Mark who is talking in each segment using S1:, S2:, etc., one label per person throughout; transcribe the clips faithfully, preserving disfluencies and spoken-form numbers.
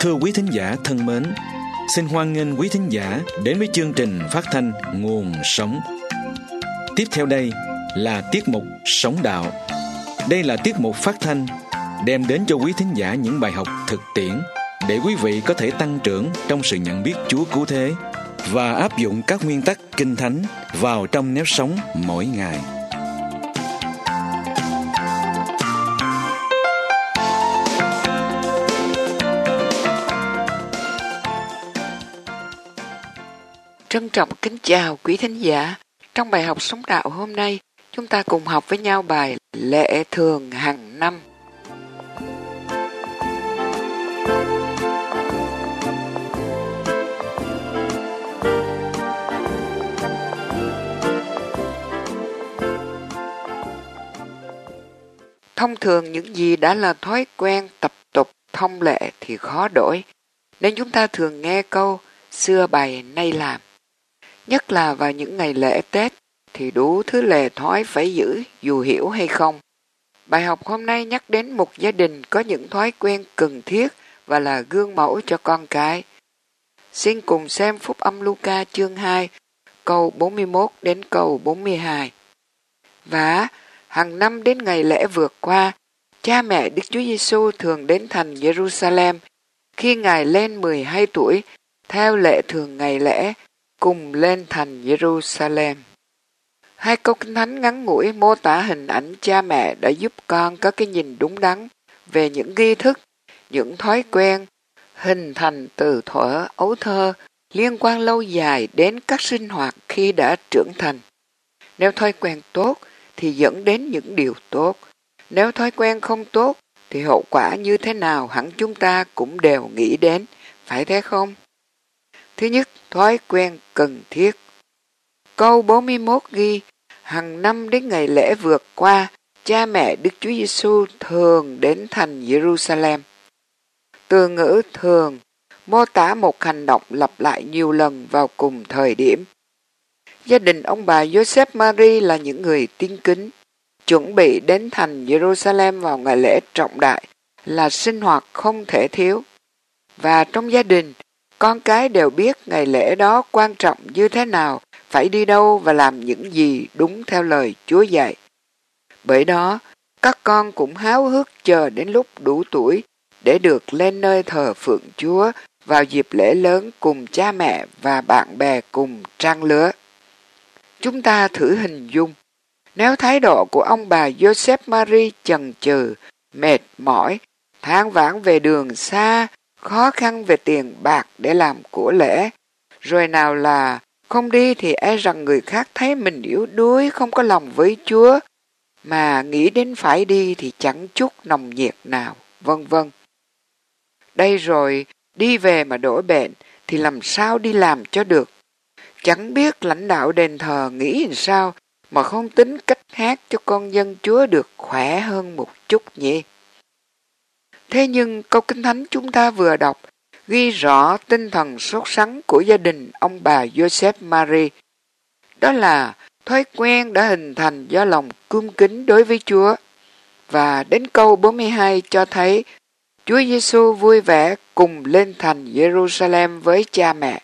S1: Thưa quý thính giả thân mến, xin hoan nghênh quý thính giả đến với chương trình phát thanh Nguồn Sống. Tiếp theo đây là tiết mục Sống Đạo. Đây là tiết mục phát thanh đem đến cho quý thính giả những bài học thực tiễn để quý vị có thể tăng trưởng trong sự nhận biết Chúa cứu thế và áp dụng các nguyên tắc Kinh Thánh vào trong nếp sống mỗi ngày.
S2: Trân trọng kính chào quý thính giả. Trong bài học Sống Đạo hôm nay, chúng ta cùng học với nhau bài Lệ Thường hàng năm. Thông thường những gì đã là thói quen, tập tục, thông lệ thì khó đổi, nên chúng ta thường nghe câu xưa bày nay làm. Nhất là vào những ngày lễ Tết thì đủ thứ lề thói phải giữ dù hiểu hay không. Bài học hôm nay nhắc đến một gia đình có những thói quen cần thiết và là gương mẫu cho con cái. Xin cùng xem Phúc Âm Luca chương hai, câu bốn mươi mốt đến câu bốn mươi hai. Và hàng năm đến ngày lễ vượt qua, cha mẹ Đức Chúa Giêsu thường đến thành Jerusalem khi Ngài lên mười hai tuổi, theo lệ thường ngày lễ, cùng lên thành Jerusalem. Hai câu Kinh Thánh ngắn ngủi mô tả hình ảnh cha mẹ đã giúp con có cái nhìn đúng đắn về những nghi thức, những thói quen, hình thành từ thuở ấu thơ, liên quan lâu dài đến các sinh hoạt khi đã trưởng thành. Nếu thói quen tốt thì dẫn đến những điều tốt. Nếu thói quen không tốt thì hậu quả như thế nào hẳn chúng ta cũng đều nghĩ đến, phải thế không? Thứ nhất, thói quen cần thiết. Câu bốn mươi mốt ghi, hàng năm đến ngày lễ vượt qua, cha mẹ Đức Chúa Giêsu thường đến thành Jerusalem. Từ ngữ thường mô tả một hành động lặp lại nhiều lần vào cùng thời điểm. Gia đình ông bà Joseph Marie là những người tín kính, chuẩn bị đến thành Jerusalem vào ngày lễ trọng đại là sinh hoạt không thể thiếu. Và trong gia đình, con cái đều biết ngày lễ đó quan trọng như thế nào, phải đi đâu và làm những gì đúng theo lời Chúa dạy. Bởi đó, các con cũng háo hức chờ đến lúc đủ tuổi để được lên nơi thờ phượng Chúa vào dịp lễ lớn cùng cha mẹ và bạn bè cùng trang lứa. Chúng ta thử hình dung, nếu thái độ của ông bà Joseph Marie chần chừ, mệt mỏi, than vãn về đường xa, khó khăn về tiền bạc để làm của lễ, rồi nào là không đi thì e rằng người khác thấy mình yếu đuối không có lòng với Chúa, mà nghĩ đến phải đi thì chẳng chút nồng nhiệt nào, vân vân. Đây rồi, đi về mà đổ bệnh thì làm sao đi làm cho được. Chẳng biết lãnh đạo đền thờ nghĩ làm sao mà không tính cách hát cho con dân Chúa được khỏe hơn một chút nhỉ. Thế nhưng câu Kinh Thánh chúng ta vừa đọc ghi rõ tinh thần sốt sắng của gia đình ông bà Joseph Marie. Đó là thói quen đã hình thành do lòng cung kính đối với Chúa. Và đến câu bốn mươi hai cho thấy Chúa Giêsu vui vẻ cùng lên thành Jerusalem với cha mẹ.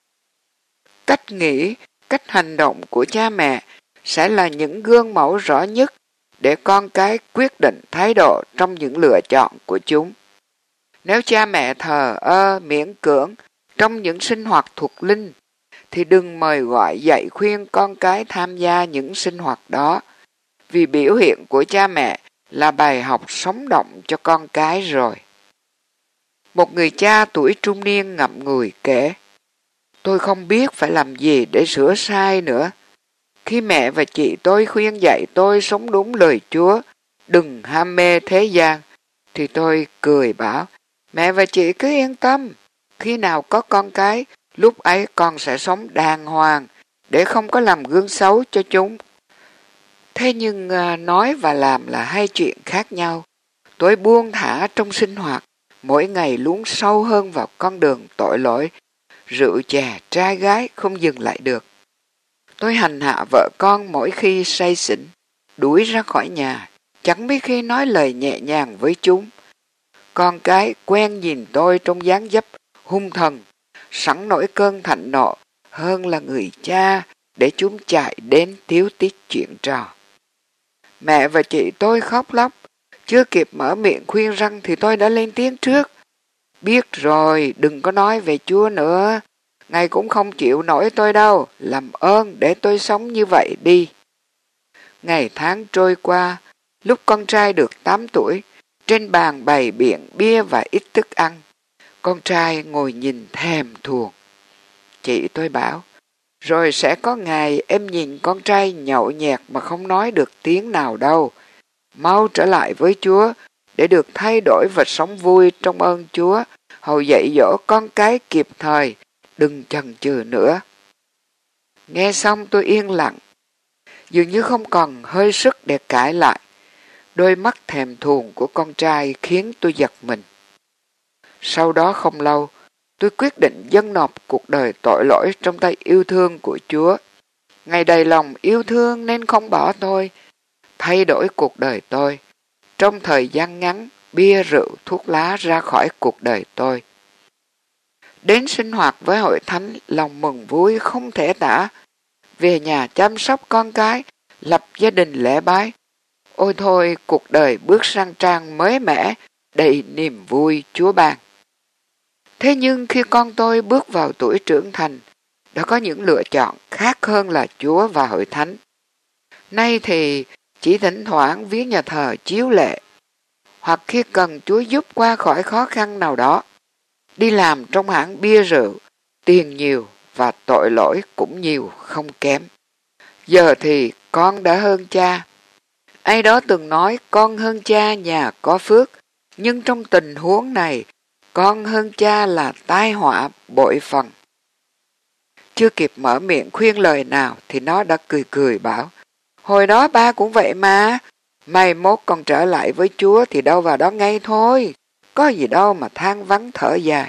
S2: Cách nghĩ, cách hành động của cha mẹ sẽ là những gương mẫu rõ nhất để con cái quyết định thái độ trong những lựa chọn của chúng. Nếu cha mẹ thờ ơ miễn cưỡng trong những sinh hoạt thuộc linh, thì đừng mời gọi dạy khuyên con cái tham gia những sinh hoạt đó, vì biểu hiện của cha mẹ là bài học sống động cho con cái rồi. Một người cha tuổi trung niên ngậm ngùi kể, tôi không biết phải làm gì để sửa sai nữa. Khi mẹ và chị tôi khuyên dạy tôi sống đúng lời Chúa, đừng ham mê thế gian, thì tôi cười bảo, mẹ và chị cứ yên tâm, khi nào có con cái, lúc ấy con sẽ sống đàng hoàng, để không có làm gương xấu cho chúng. Thế nhưng nói và làm là hai chuyện khác nhau. Tôi buông thả trong sinh hoạt, mỗi ngày lún sâu hơn vào con đường tội lỗi, rượu chè trai gái không dừng lại được. Tôi hành hạ vợ con mỗi khi say xỉn, đuổi ra khỏi nhà, chẳng biết khi nói lời nhẹ nhàng với chúng. con cái quen nhìn tôi trong dáng dấp hung thần, sẵn nổi cơn thạnh nộ, hơn là người cha để chúng chạy đến tiếu tít chuyện trò. Mẹ và chị tôi khóc lóc, chưa kịp mở miệng khuyên răn thì tôi đã lên tiếng trước. Biết rồi, đừng có nói về Chúa nữa, Ngài cũng không chịu nổi tôi đâu, làm ơn để tôi sống như vậy đi. Ngày tháng trôi qua, lúc con trai được tám tuổi, trên bàn bày biện bia và ít thức ăn. Con trai ngồi nhìn thèm thuồng. Chị tôi bảo, rồi sẽ có ngày em nhìn con trai nhậu nhẹt mà không nói được tiếng nào đâu. Mau trở lại với Chúa để được thay đổi và sống vui trong ơn Chúa, hầu dạy dỗ con cái kịp thời, đừng chần chừ nữa. Nghe xong tôi yên lặng, dường như không còn hơi sức để cãi lại. Đôi mắt thèm thuồng của con trai khiến tôi giật mình. Sau đó không lâu, tôi quyết định dâng nộp cuộc đời tội lỗi trong tay yêu thương của Chúa. Ngài đầy lòng yêu thương nên không bỏ tôi, thay đổi cuộc đời tôi. Trong thời gian ngắn, bia rượu thuốc lá ra khỏi cuộc đời tôi. Đến sinh hoạt với hội thánh, lòng mừng vui không thể tả. Về nhà chăm sóc con cái, lập gia đình lễ bái. Ôi thôi, cuộc đời bước sang trang mới mẻ, đầy niềm vui Chúa ban. Thế nhưng khi con tôi bước vào tuổi trưởng thành, đã có những lựa chọn khác hơn là Chúa và hội thánh. Nay thì chỉ thỉnh thoảng viếng nhà thờ chiếu lệ, hoặc khi cần Chúa giúp qua khỏi khó khăn nào đó, đi làm trong hãng bia rượu, tiền nhiều và tội lỗi cũng nhiều không kém. Giờ thì con đã hơn cha. Ai đó từng nói con hơn cha nhà có phước, nhưng trong tình huống này, con hơn cha là tai họa bội phần. Chưa kịp mở miệng khuyên lời nào thì nó đã cười cười bảo, hồi đó ba cũng vậy mà, mai mốt con trở lại với Chúa thì đâu vào đó ngay thôi, có gì đâu mà than vắng thở dài.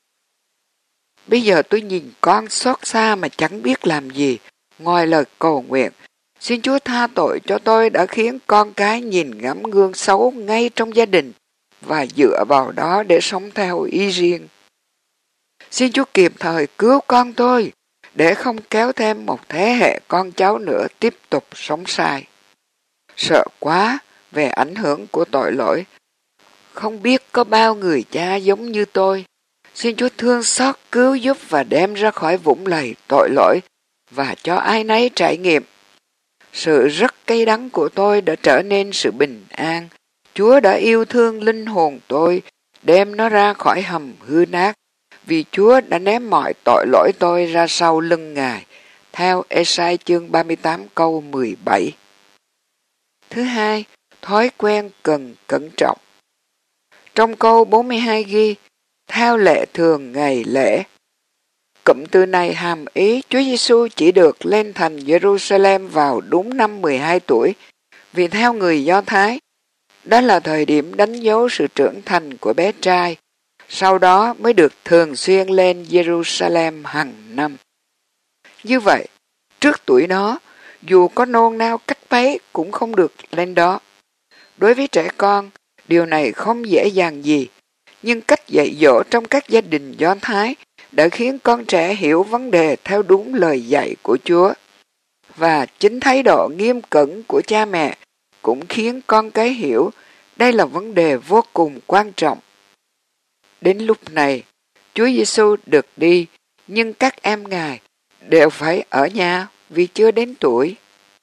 S2: Bây giờ tôi nhìn con xót xa mà chẳng biết làm gì, ngoài lời cầu nguyện, xin Chúa tha tội cho tôi đã khiến con cái nhìn ngắm gương xấu ngay trong gia đình và dựa vào đó để sống theo ý riêng. Xin Chúa kịp thời cứu con tôi để không kéo thêm một thế hệ con cháu nữa tiếp tục sống sai. Sợ quá về ảnh hưởng của tội lỗi. Không biết có bao người cha giống như tôi. Xin Chúa thương xót cứu giúp và đem ra khỏi vũng lầy tội lỗi và cho ai nấy trải nghiệm. Sự rất cay đắng của tôi đã trở nên sự bình an. Chúa đã yêu thương linh hồn tôi, đem nó ra khỏi hầm hư nát, vì Chúa đã ném mọi tội lỗi tôi ra sau lưng Ngài, theo Ê-sai chương ba mươi tám câu mười bảy. Thứ hai, thói quen cần cẩn trọng. Trong câu bốn mươi hai ghi, theo lệ thường ngày lễ. Cụm từ này hàm ý Chúa Giêsu chỉ được lên thành Jerusalem vào đúng năm mười hai tuổi, vì theo người Do Thái, đó là thời điểm đánh dấu sự trưởng thành của bé trai, sau đó mới được thường xuyên lên Jerusalem hàng năm. Như vậy, trước tuổi đó, dù có nôn nao cách mấy cũng không được lên đó. Đối với trẻ con, điều này không dễ dàng gì, nhưng cách dạy dỗ trong các gia đình Do Thái đã khiến con trẻ hiểu vấn đề theo đúng lời dạy của Chúa. Và chính thái độ nghiêm cẩn của cha mẹ cũng khiến con cái hiểu đây là vấn đề vô cùng quan trọng. Đến lúc này, Chúa Giêsu được đi, nhưng các em Ngài đều phải ở nhà vì chưa đến tuổi.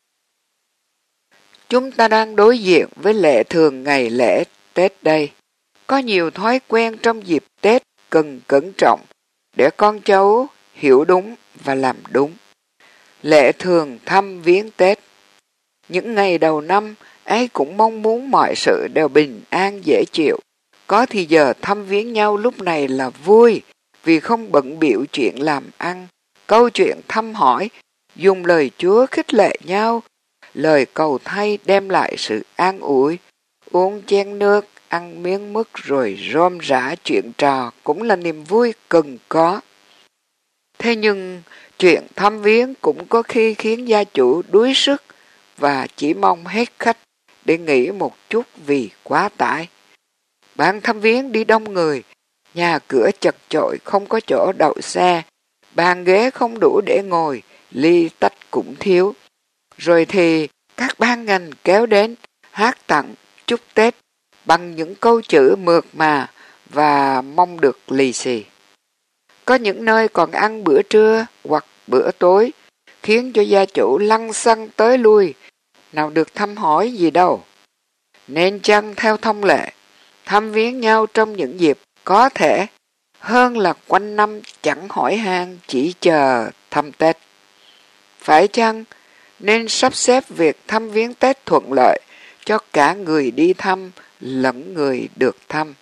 S2: Chúng ta đang đối diện với lệ thường ngày lễ Tết đây. Có nhiều thói quen trong dịp Tết cần cẩn trọng để con cháu hiểu đúng và làm đúng. Lệ thường thăm viếng Tết. Những ngày đầu năm, ai cũng mong muốn mọi sự đều bình an dễ chịu. Có thì giờ thăm viếng nhau lúc này là vui, vì không bận bịu chuyện làm ăn, câu chuyện thăm hỏi, dùng lời Chúa khích lệ nhau, lời cầu thay đem lại sự an ủi, uống chén nước, ăn miếng mứt rồi rôm rả chuyện trò cũng là niềm vui cần có. Thế nhưng, chuyện thăm viếng cũng có khi khiến gia chủ đuối sức và chỉ mong hết khách để nghỉ một chút vì quá tải. Ban thăm viếng đi đông người, nhà cửa chật chội không có chỗ đậu xe, bàn ghế không đủ để ngồi, ly tách cũng thiếu. Rồi thì các ban ngành kéo đến hát tặng chúc Tết bằng những câu chữ mượt mà và mong được lì xì. Có những nơi còn ăn bữa trưa hoặc bữa tối, khiến cho gia chủ lăng xăng tới lui, nào được thăm hỏi gì đâu. Nên chăng theo thông lệ, thăm viếng nhau trong những dịp có thể, hơn là quanh năm chẳng hỏi han chỉ chờ thăm Tết. Phải chăng nên sắp xếp việc thăm viếng Tết thuận lợi cho cả người đi thăm lẫn người được thăm?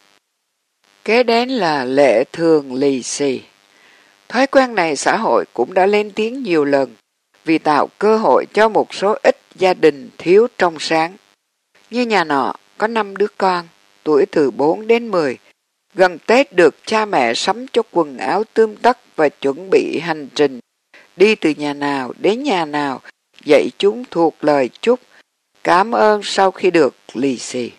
S2: Kế đến là lệ thường lì xì. Thói quen này xã hội cũng đã lên tiếng nhiều lần vì tạo cơ hội cho một số ít gia đình thiếu trong sáng. Như nhà nọ có năm đứa con, tuổi từ bốn đến mười. Gần Tết được cha mẹ sắm cho quần áo tươm tất và chuẩn bị hành trình, đi từ nhà nào đến nhà nào, dạy chúng thuộc lời chúc, cảm ơn sau khi được lì xì.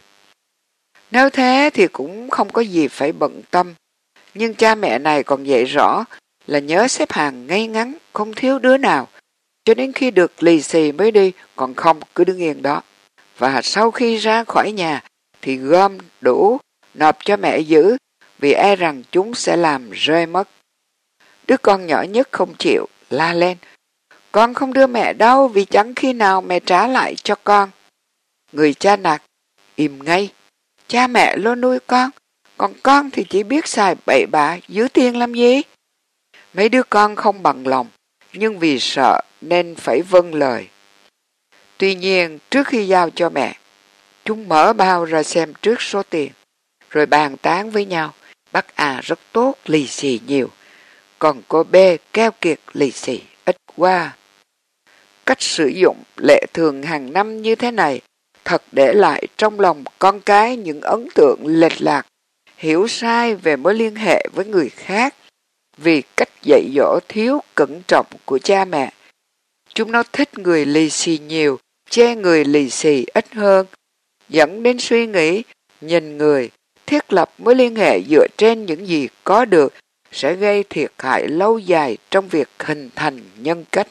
S2: Nếu thế thì cũng không có gì phải bận tâm, nhưng cha mẹ này còn dạy rõ là nhớ xếp hàng ngay ngắn, không thiếu đứa nào, cho đến khi được lì xì mới đi, còn không cứ đứng yên đó. Và sau khi ra khỏi nhà thì gom đủ, nộp cho mẹ giữ, vì e rằng chúng sẽ làm rơi mất. Đứa con nhỏ nhất không chịu, la lên: con không đưa mẹ đâu, vì chẳng khi nào mẹ trả lại cho con. Người cha nạt: im ngay, cha mẹ lo nuôi con, còn con thì chỉ biết xài bậy bạ, giữ tiền làm gì? Mấy đứa con không bằng lòng, nhưng vì sợ nên phải vâng lời. Tuy nhiên, trước khi giao cho mẹ, chúng mở bao ra xem trước số tiền, rồi bàn tán với nhau. Bác A rất tốt, lì xì nhiều, còn cô B keo kiệt, lì xì ít quá. Cách sử dụng lệ thường hàng năm như thế này thật để lại trong lòng con cái những ấn tượng lệch lạc, hiểu sai về mối liên hệ với người khác vì cách dạy dỗ thiếu cẩn trọng của cha mẹ. Chúng nó thích người lì xì nhiều, chê người lì xì ít hơn, dẫn đến suy nghĩ nhìn người thiết lập mối liên hệ dựa trên những gì có được sẽ gây thiệt hại lâu dài trong việc hình thành nhân cách.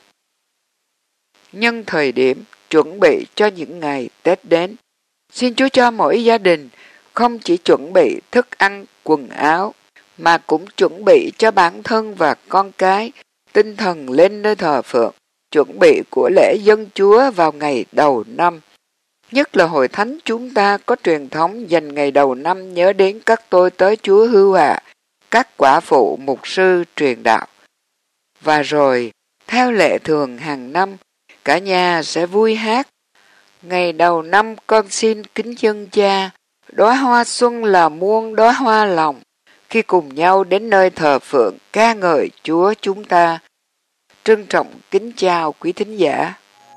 S2: Nhân thời điểm chuẩn bị cho những ngày Tết đến, xin Chúa cho mỗi gia đình không chỉ chuẩn bị thức ăn, quần áo, mà cũng chuẩn bị cho bản thân và con cái tinh thần lên nơi thờ phượng, chuẩn bị của lễ dân Chúa vào ngày đầu năm. Nhất là Hội Thánh chúng ta có truyền thống dành ngày đầu năm nhớ đến các tôi tớ Chúa hưu hạ, các quả phụ mục sư truyền đạo. Và rồi, theo lệ thường hàng năm, cả nhà sẽ vui hát: ngày đầu năm con xin kính dân cha, đóa hoa xuân là muôn đóa hoa lòng, khi cùng nhau đến nơi thờ phượng ca ngợi Chúa chúng ta. Trân trọng kính chào quý thính giả.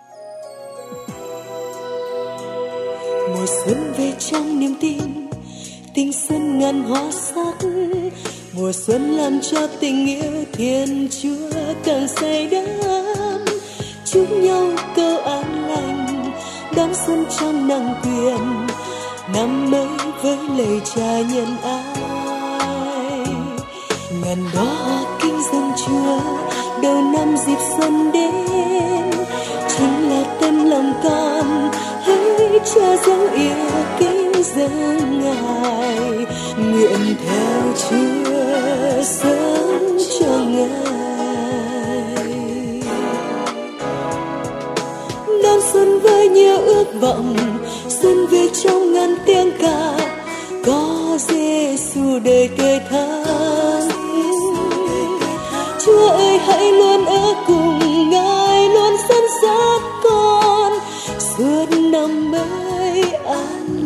S3: Mùa xuân về trong niềm tin, tình xuân ngàn hoa sắc. Mùa xuân làm cho tình yêu Thiên Chúa càng say đắm. Chúc nhau câu an lành, đón xuân trong nắng quyền, năm mới với lời cha nhân ái. Ngàn đóa hoa kinh dâng Chúa, đầu năm dịp xuân đến, chính là tấm lòng con hỡi cha dấu yêu kính dâng Ngài, nguyện theo Chúa sống cho Ngài. Đón xuân với nhiều ước vọng, xuân về trong ngàn tiếng ca, có Giêsu đời tươi thắm. Chúa ơi hãy luôn ở cùng Ngài, luôn dẫn dắt con suốt năm mới an